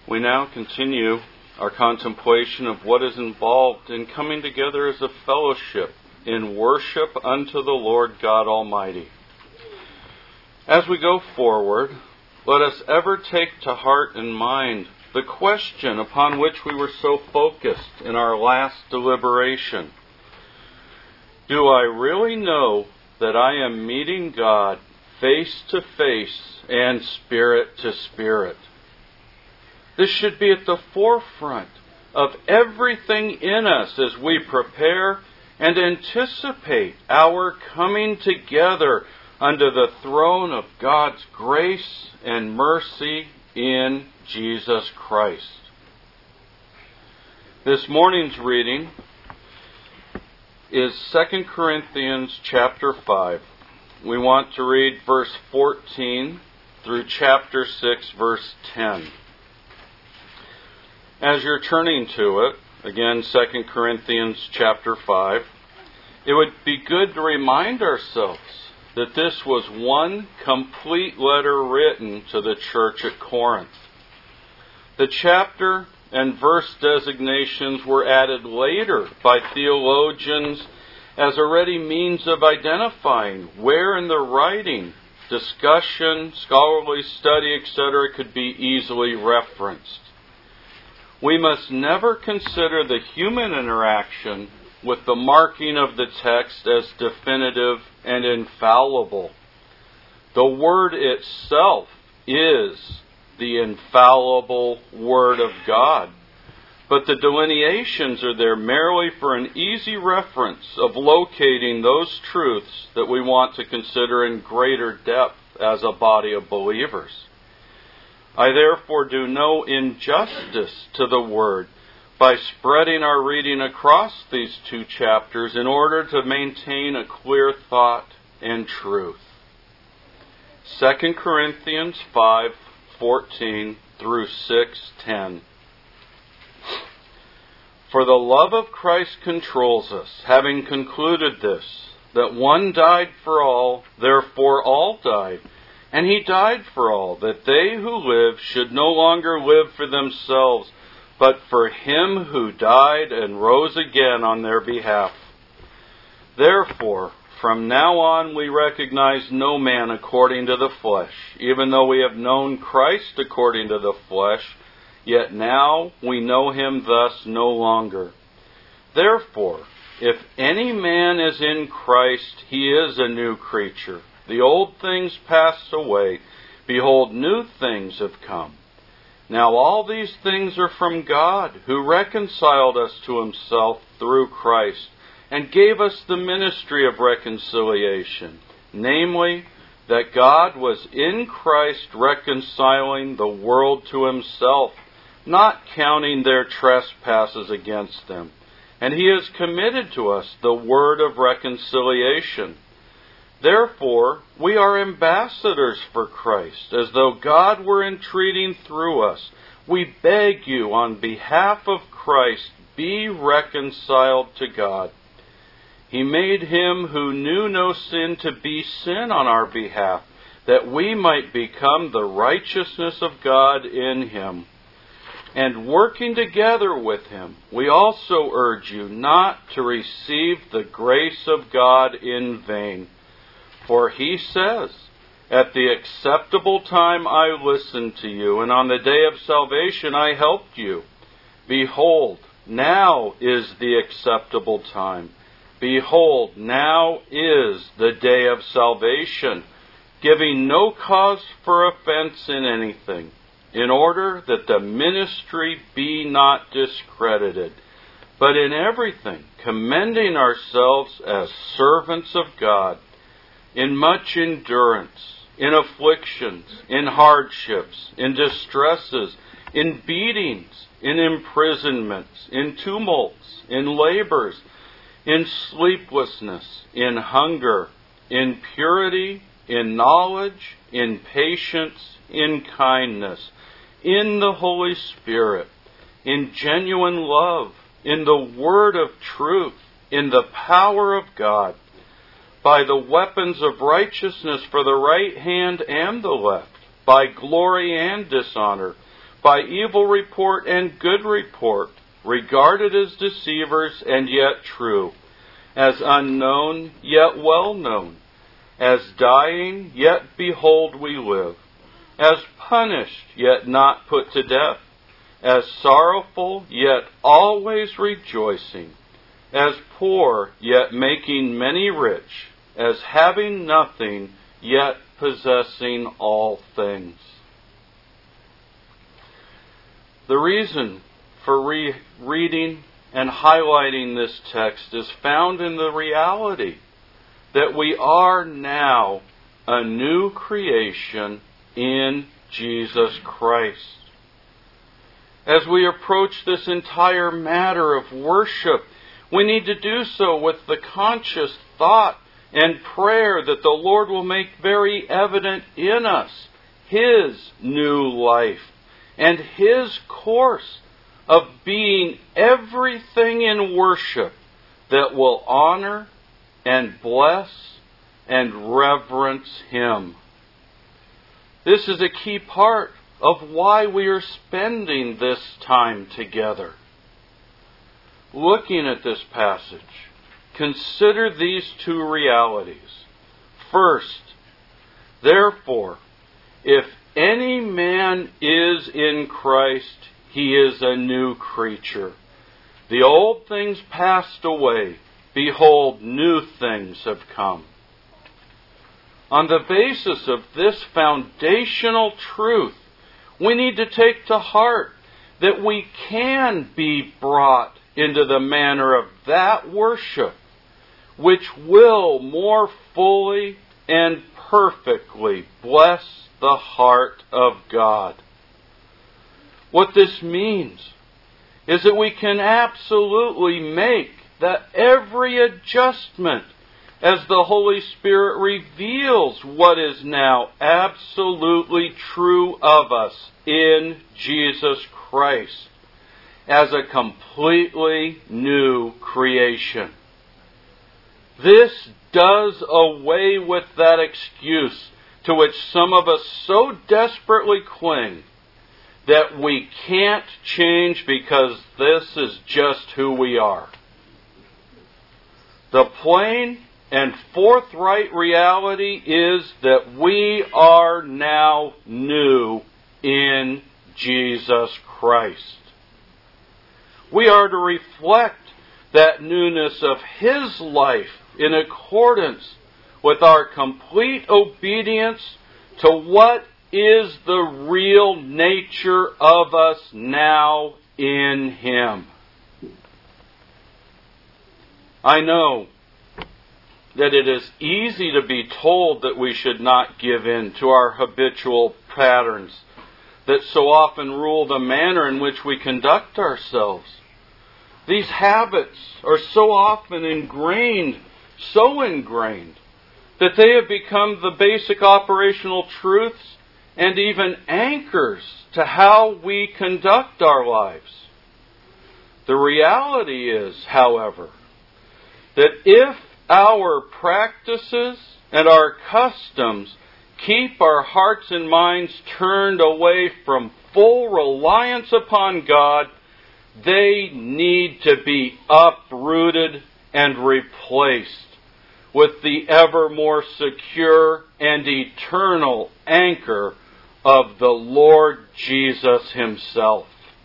We now continue our contemplation of what is involved in coming together as a fellowship in worship unto the Lord God Almighty. As we go forward, let us ever take to heart and mind the question upon which we were so focused in our last deliberation. Do I really know that I am meeting God face to face and spirit to spirit? This should be at the forefront of everything in us as we prepare and anticipate our coming together under the throne of God's grace and mercy in Jesus Christ. This morning's reading is 2 Corinthians chapter 5. We want to read verse 14 through chapter 6, verse 10. As you're turning to it, again, 2 Corinthians chapter 5, it would be good to remind ourselves that this was one complete letter written to the church at Corinth. The chapter and verse designations were added later by theologians as already means of identifying where in the writing, discussion, scholarly study, etc. could be easily referenced. We must never consider the human interaction with the marking of the text as definitive and infallible. The Word itself is the infallible Word of God, but the delineations are there merely for an easy reference of locating those truths that we want to consider in greater depth as a body of believers. I therefore do no injustice to the Word by spreading our reading across these two chapters in order to maintain a clear thought and truth. 2 Corinthians 5:14 through 6:10. For the love of Christ controls us, having concluded this, that one died for all, therefore all died. And he died for all, that they who live should no longer live for themselves, but for him who died and rose again on their behalf. Therefore, from now on we recognize no man according to the flesh. Even though we have known Christ according to the flesh, yet now we know him thus no longer. Therefore, if any man is in Christ, he is a new creature. The old things passed away. Behold, new things have come. Now all these things are from God, who reconciled us to himself through Christ, and gave us the ministry of reconciliation, namely, that God was in Christ reconciling the world to himself, not counting their trespasses against them. And he has committed to us the word of reconciliation. Therefore, we are ambassadors for Christ, as though God were entreating through us. We beg you, on behalf of Christ, be reconciled to God. He made him who knew no sin to be sin on our behalf, that we might become the righteousness of God in him. And working together with him, we also urge you not to receive the grace of God in vain. For he says, at the acceptable time I listened to you, and on the day of salvation I helped you. Behold, now is the acceptable time. Behold, now is the day of salvation, giving no cause for offense in anything, in order that the ministry be not discredited, but in everything commending ourselves as servants of God, in much endurance, in afflictions, in hardships, in distresses, in beatings, in imprisonments, in tumults, in labors, in sleeplessness, in hunger, in purity, in knowledge, in patience, in kindness, in the Holy Spirit, in genuine love, in the word of truth, in the power of God, by the weapons of righteousness for the right hand and the left, by glory and dishonor, by evil report and good report, regarded as deceivers and yet true, as unknown yet well known, as dying yet behold we live, as punished yet not put to death, as sorrowful yet always rejoicing, as poor yet making many rich, as having nothing yet possessing all things. The reason for reading and highlighting this text is found in the reality that we are now a new creation in Jesus Christ. As we approach this entire matter of worship, we need to do so with the conscious thought and prayer that the Lord will make very evident in us His new life and His course of being everything in worship that will honor and bless and reverence Him. This is a key part of why we are spending this time together. Looking at this passage, consider these two realities. First, therefore, if any man is in Christ, he is a new creature. The old things passed away. Behold, new things have come. On the basis of this foundational truth, we need to take to heart that we can be brought into the manner of that worship which will more fully and perfectly bless the heart of God. What this means is that we can absolutely make that every adjustment as the Holy Spirit reveals what is now absolutely true of us in Jesus Christ as a completely new creation. This does away with that excuse to which some of us so desperately cling that we can't change because this is just who we are. The plain and forthright reality is that we are now new in Jesus Christ. We are to reflect that newness of His life in accordance with our complete obedience to what is the real nature of us now in Him. I know that it is easy to be told that we should not give in to our habitual patterns that so often rule the manner in which we conduct ourselves. These habits are so often ingrained, that they have become the basic operational truths and even anchors to how we conduct our lives. The reality is, however, that if our practices and our customs keep our hearts and minds turned away from full reliance upon God, they need to be uprooted and replaced with the ever more secure and eternal anchor of the Lord Jesus Himself.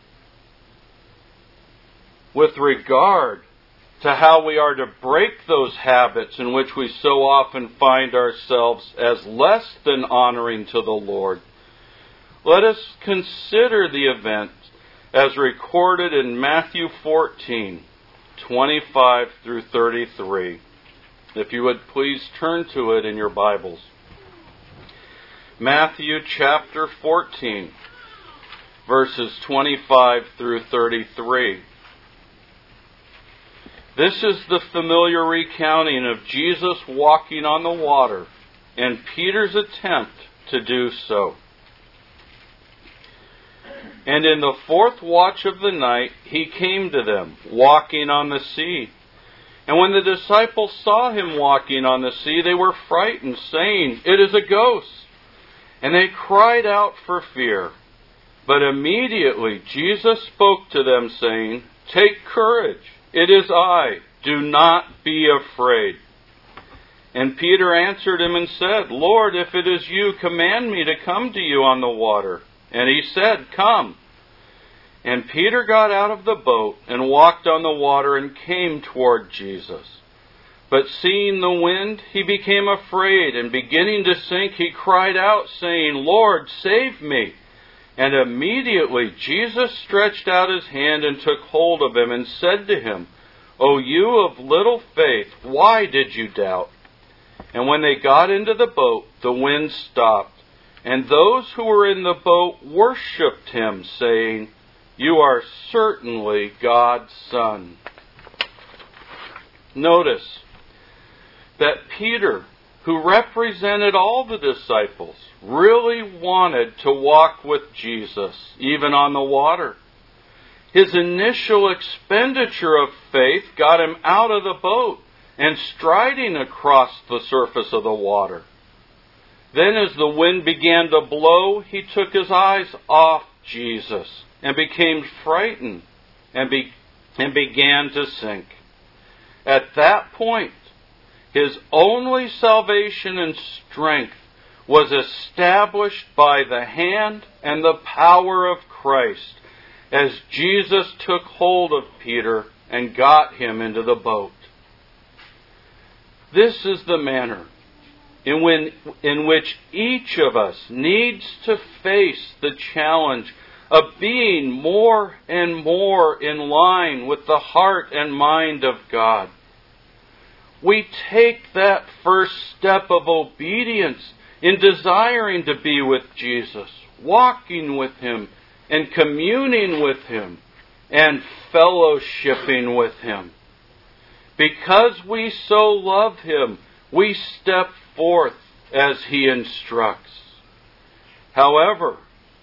With regard to how we are to break those habits in which we so often find ourselves as less than honoring to the Lord, let us consider the event as recorded in Matthew 14, 25 through 33. If you would please turn to it in your Bibles. Matthew chapter 14, verses 25 through 33. This is the familiar recounting of Jesus walking on the water and Peter's attempt to do so. And in the fourth watch of the night, He came to them, walking on the sea. And when the disciples saw Him walking on the sea, they were frightened, saying, "It is a ghost." And they cried out for fear. But immediately Jesus spoke to them, saying, "Take courage, it is I, do not be afraid." And Peter answered him and said, "Lord, if it is you, command me to come to you on the water." And he said, "Come." And Peter got out of the boat and walked on the water and came toward Jesus. But seeing the wind, he became afraid, and beginning to sink, he cried out, saying, "Lord, save me." And immediately Jesus stretched out his hand and took hold of him and said to him, "O you of little faith, why did you doubt?" And when they got into the boat, the wind stopped, and those who were in the boat worshipped him, saying, "You are certainly God's Son." Notice that Peter, who represented all the disciples, really wanted to walk with Jesus, even on the water. His initial expenditure of faith got him out of the boat and striding across the surface of the water. Then as the wind began to blow, he took his eyes off Jesus and became frightened and began to sink. At that point, his only salvation and strength was established by the hand and the power of Christ as Jesus took hold of Peter and got him into the boat. This is the manner in which each of us needs to face the challenge of being more and more in line with the heart and mind of God. We take that first step of obedience in desiring to be with Jesus, walking with Him and communing with Him and fellowshipping with Him. Because we so love Him, we step forth as He instructs. However,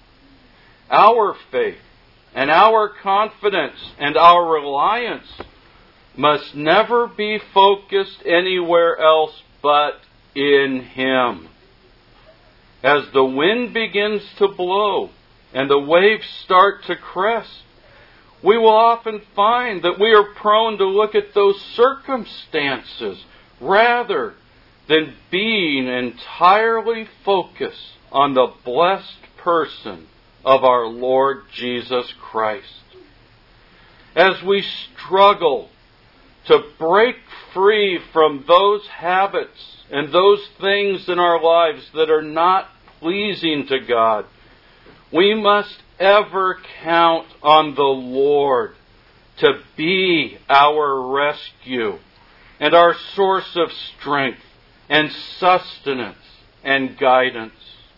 our faith and our confidence and our reliance must never be focused anywhere else but in Him. As the wind begins to blow and the waves start to crest, we will often find that we are prone to look at those circumstances rather than being entirely focused on the blessed person of our Lord Jesus Christ. As we struggle to break free from those habits and those things in our lives that are not pleasing to God, we must ever count on the Lord to be our rescue and our source of strength and sustenance and guidance.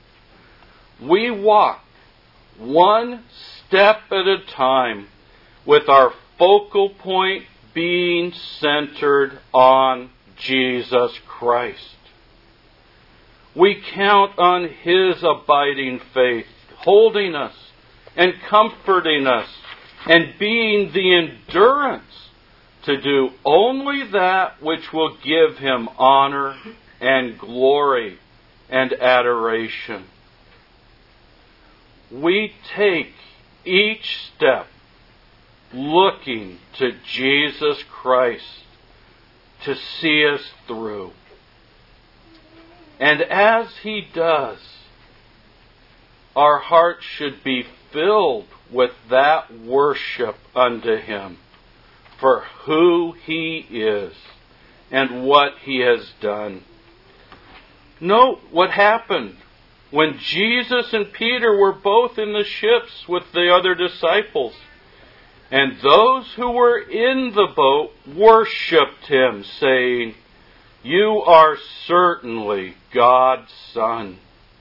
We walk one step at a time with our focal point being centered on Jesus Christ. We count on His abiding faith, holding us and comforting us and being the endurance to do only that which will give Him honor and glory and adoration. We take each step looking to Jesus Christ to see us through. And as He does, our hearts should be filled with that worship unto Him for who He is and what He has done. Note what happened when Jesus and Peter were both in the ships with the other disciples. And those who were in the boat worshipped Him, saying, "You are certainly God's Son."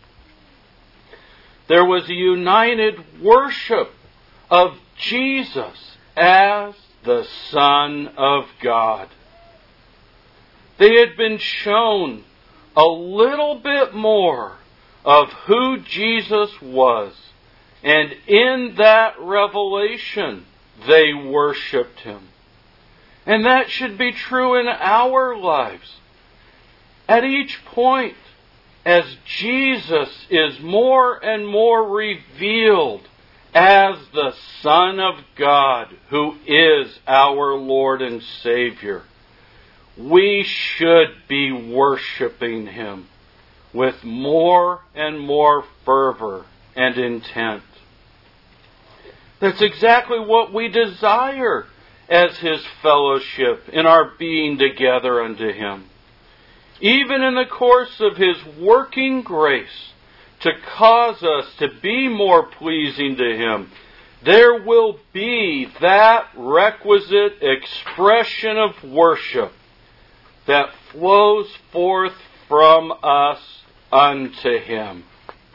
There was a united worship of Jesus as the Son of God. They had been shown a little bit more of who Jesus was, and in that revelation, they worshipped Him. And that should be true in our lives. At each point, as Jesus is more and more revealed as the Son of God, who is our Lord and Savior, we should be worshiping Him with more and more fervor and intent. That's exactly what we desire as His fellowship in our being together unto Him. Even in the course of His working grace to cause us to be more pleasing to Him, there will be that requisite expression of worship that flows forth from us unto Him.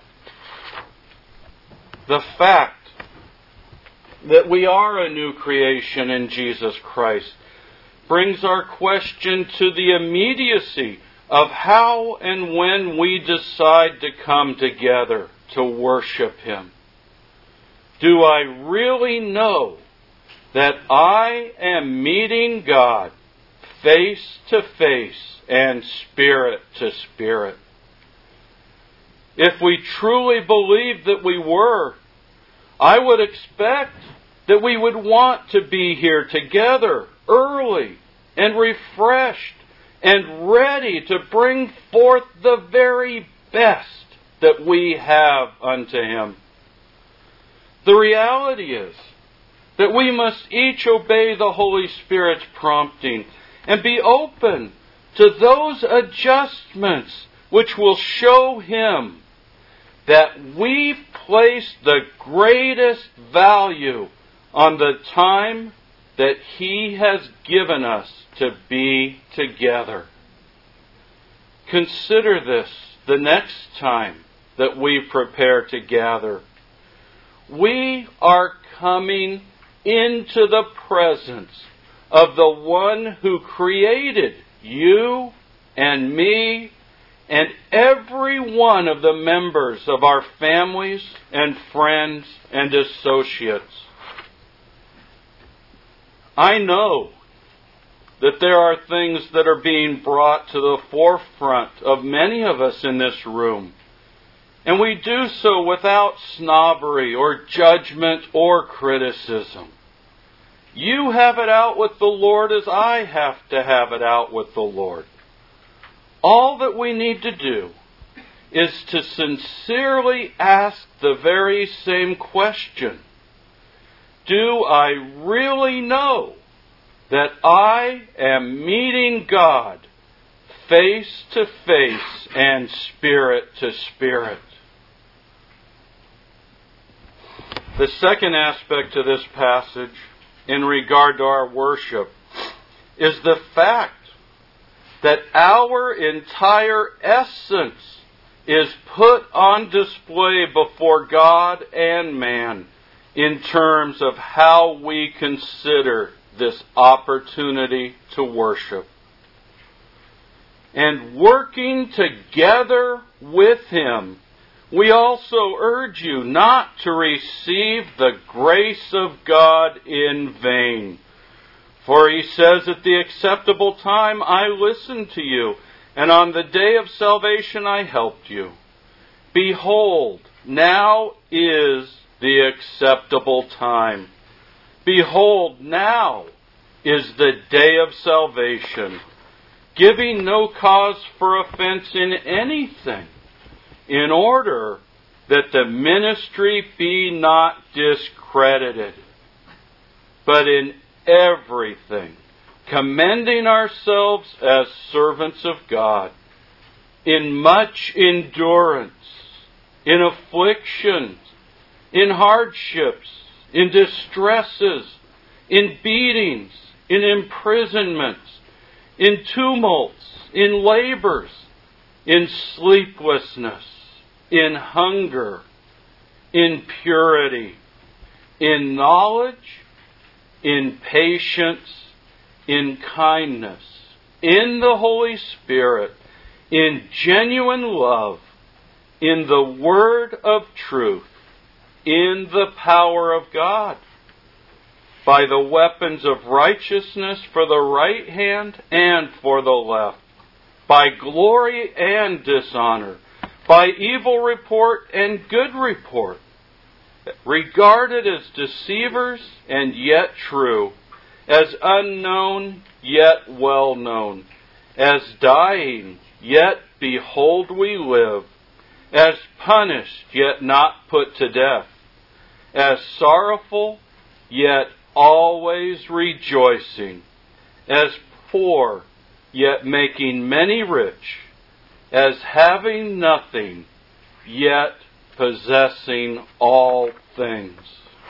The fact that we are a new creation in Jesus Christ brings our question to the immediacy of how and when we decide to come together to worship Him. Do I really know that I am meeting God face to face and spirit to spirit? If we truly believed that we were, I would expect that we would want to be here together early and refreshed and ready to bring forth the very best that we have unto Him. The reality is that we must each obey the Holy Spirit's prompting and be open to those adjustments which will show Him that we place the greatest value on the time that He has given us to be together. Consider this the next time that we prepare to gather. We are coming into the presence of the One who created you and me and every one of the members of our families and friends and associates. I know that there are things that are being brought to the forefront of many of us in this room, and we do so without snobbery or judgment or criticism. You have it out with the Lord as I have to have it out with the Lord. All that we need to do is to sincerely ask the very same question. Do I really know that I am meeting God face to face and spirit to spirit? The second aspect of this passage in regard to our worship is the fact that our entire essence is put on display before God and man in terms of how we consider this opportunity to worship. And working together with Him, we also urge you not to receive the grace of God in vain. For He says, at the acceptable time I listened to you, and on the day of salvation I helped you. Behold, now is the acceptable time. Behold, now is the day of salvation, giving no cause for offense in anything, in order that the ministry be not discredited, but in everything, commending ourselves as servants of God, in much endurance, in afflictions, in hardships, in distresses, in beatings, in imprisonments, in tumults, in labors, in sleeplessness, in hunger, in purity, in knowledge, in patience, in kindness, in the Holy Spirit, in genuine love, in the word of truth, in the power of God, by the weapons of righteousness for the right hand and for the left, by glory and dishonor, by evil report and good report, regarded as deceivers and yet true, as unknown yet well known, as dying yet behold we live, as punished yet not put to death, as sorrowful yet always rejoicing, as poor yet making many rich, as having nothing yet possessing all things.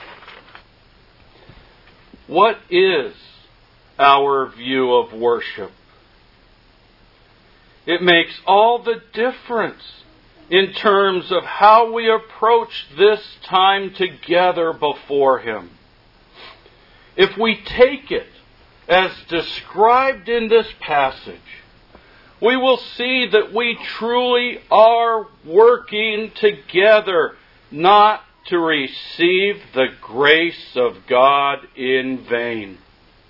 What is our view of worship? It makes all the difference in terms of how we approach this time together before Him. If we take it as described in this passage, we will see that we truly are working together not to receive the grace of God in vain.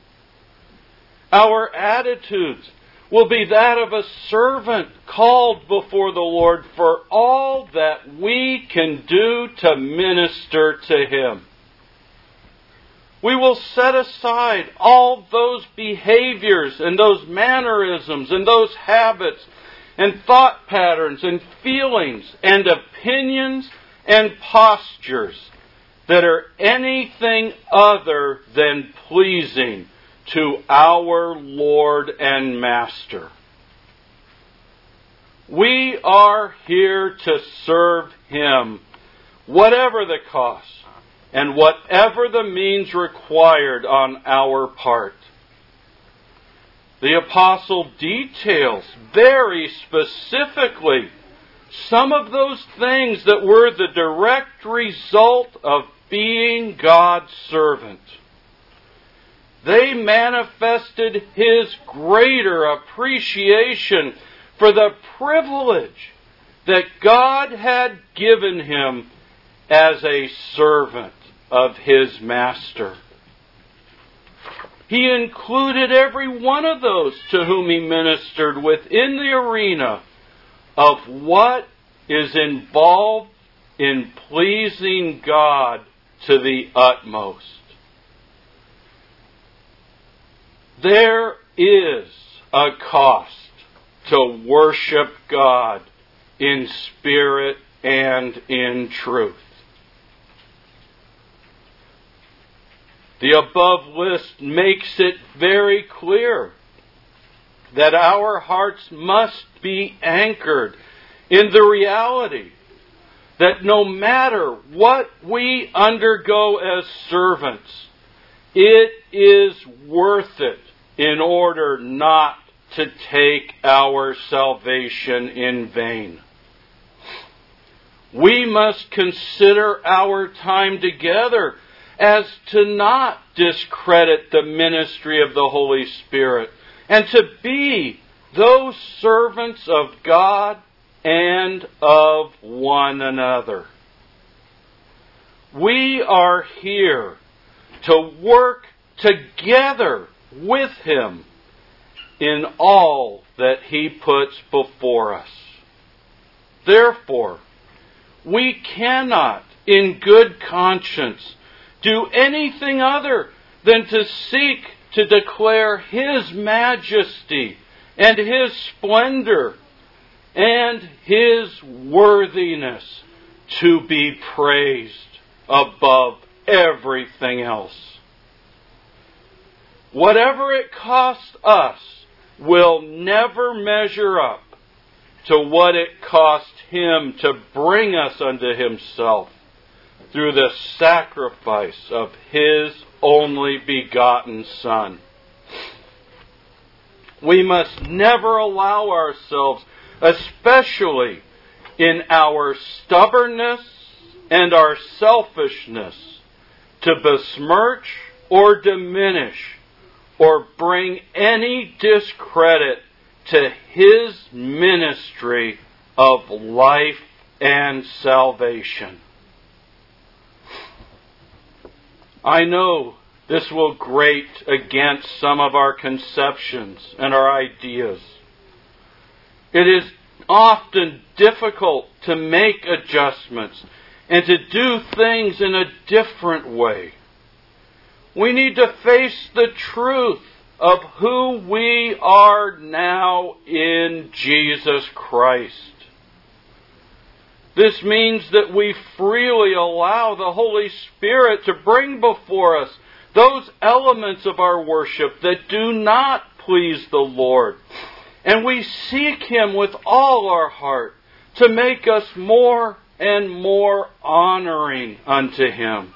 Our attitudes will be that of a servant called before the Lord for all that we can do to minister to Him. We will set aside all those behaviors and those mannerisms and those habits and thought patterns and feelings and opinions and postures that are anything other than pleasing to our Lord and Master. We are here to serve Him, whatever the cost, and whatever the means required on our part. The apostle details very specifically some of those things that were the direct result of being God's servant. They manifested his greater appreciation for the privilege that God had given him as a servant of his master. He included every one of those to whom he ministered within the arena of what is involved in pleasing God to the utmost. There is a cost to worship God in spirit and in truth. The above list makes it very clear that our hearts must be anchored in the reality that no matter what we undergo as servants, it is worth it in order not to take our salvation in vain. We must consider our time together as to not discredit the ministry of the Holy Spirit and to be those servants of God and of one another. We are here to work together with Him in all that He puts before us. Therefore, we cannot, in good conscience, do anything other than to seek to declare His majesty and His splendor and His worthiness to be praised above everything else. Whatever it costs us will never measure up to what it cost Him to bring us unto Himself through the sacrifice of His only begotten Son. We must never allow ourselves, especially in our stubbornness and our selfishness, to besmirch or diminish or bring any discredit to His ministry of life and salvation. I know this will grate against some of our conceptions and our ideas. It is often difficult to make adjustments and to do things in a different way. We need to face the truth of who we are now in Jesus Christ. This means that we freely allow the Holy Spirit to bring before us those elements of our worship that do not please the Lord. And we seek Him with all our heart to make us more and more honoring unto Him.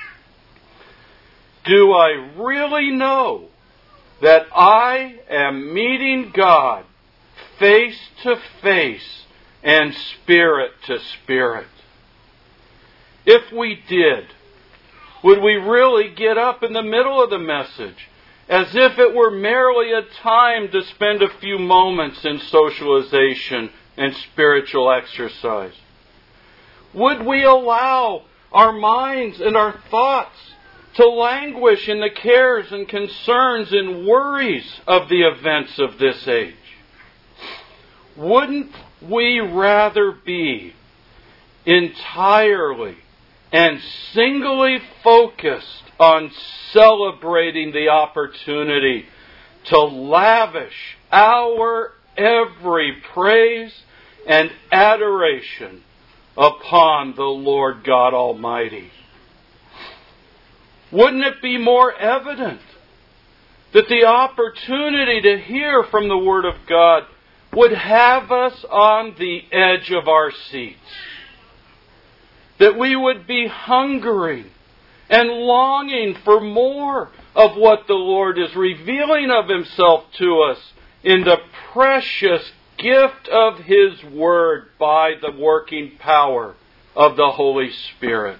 Do I really know that I am meeting God face to face and spirit to spirit? If we did, would we really get up in the middle of the message as if it were merely a time to spend a few moments in socialization and spiritual exercise? Would we allow our minds and our thoughts to languish in the cares and concerns and worries of the events of this age? Wouldn't we rather be entirely and singly focused on celebrating the opportunity to lavish our every praise and adoration upon the Lord God Almighty? Wouldn't it be more evident that the opportunity to hear from the Word of God would have us on the edge of our seats? That we would be hungering and longing for more of what the Lord is revealing of Himself to us in the precious gift of His Word by the working power of the Holy Spirit.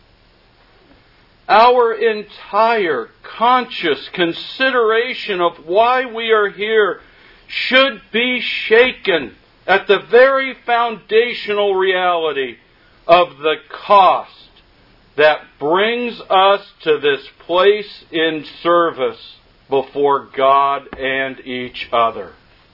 Our entire conscious consideration of why we are here should be shaken at the very foundational reality of the cost that brings us to this place in service before God and each other.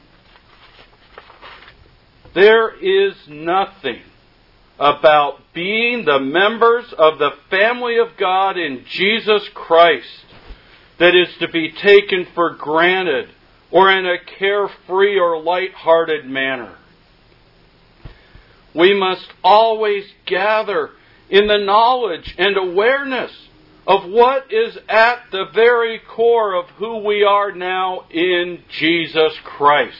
There is nothing about being the members of the family of God in Jesus Christ that is to be taken for granted or in a carefree or light-hearted manner. We must always gather in the knowledge and awareness of what is at the very core of who we are now in Jesus Christ.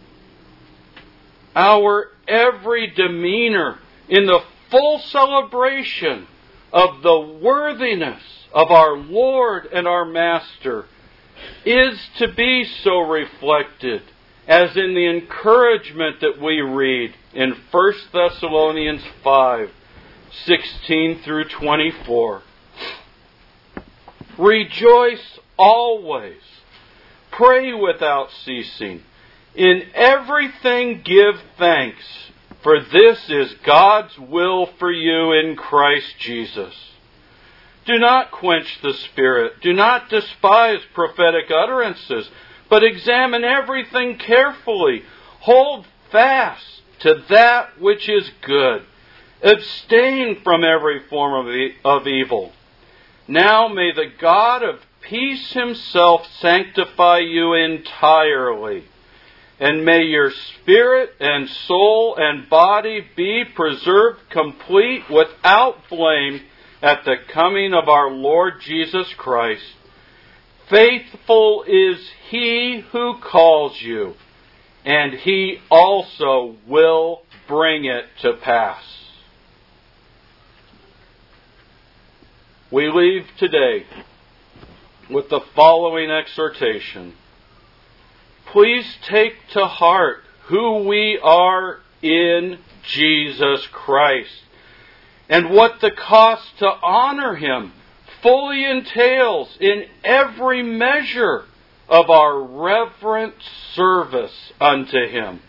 Our every demeanor in the full celebration of the worthiness of our Lord and our Master is to be so reflected as in the encouragement that we read in 1 Thessalonians 5:16 through 24. Rejoice always, pray without ceasing, in everything give thanks, for this is God's will for you in Christ Jesus. Do not quench the Spirit. Do not despise prophetic utterances, but examine everything carefully. Hold fast to that which is good. Abstain from every form of evil. Now may the God of peace Himself sanctify you entirely, and may your spirit and soul and body be preserved complete without blame at the coming of our Lord Jesus Christ. Faithful is He who calls you, and He also will bring it to pass. We leave today with the following exhortation. Please take to heart who we are in Jesus Christ and what the cost to honor Him fully entails in every measure of our reverent service unto Him.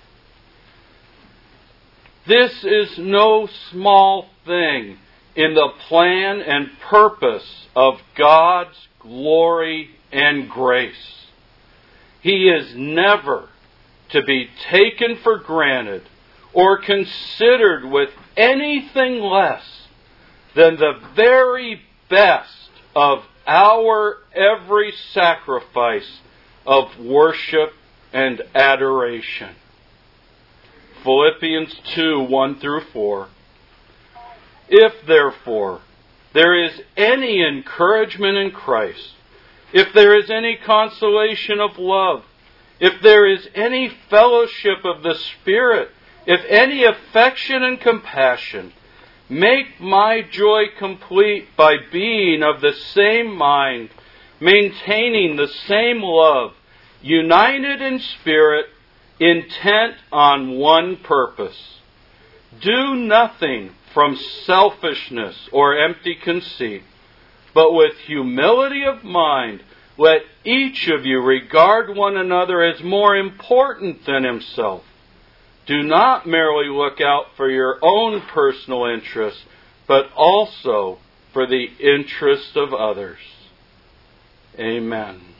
This is no small thing in the plan and purpose of God's glory and grace. He is never to be taken for granted or considered with anything less then the very best of our every sacrifice of worship and adoration. Philippians 2, 1 through 4. If therefore there is any encouragement in Christ, if there is any consolation of love, if there is any fellowship of the Spirit, if any affection and compassion, make my joy complete by being of the same mind, maintaining the same love, united in spirit, intent on one purpose. Do nothing from selfishness or empty conceit, but with humility of mind, let each of you regard one another as more important than himself. Do not merely look out for your own personal interests, but also for the interest of others. Amen.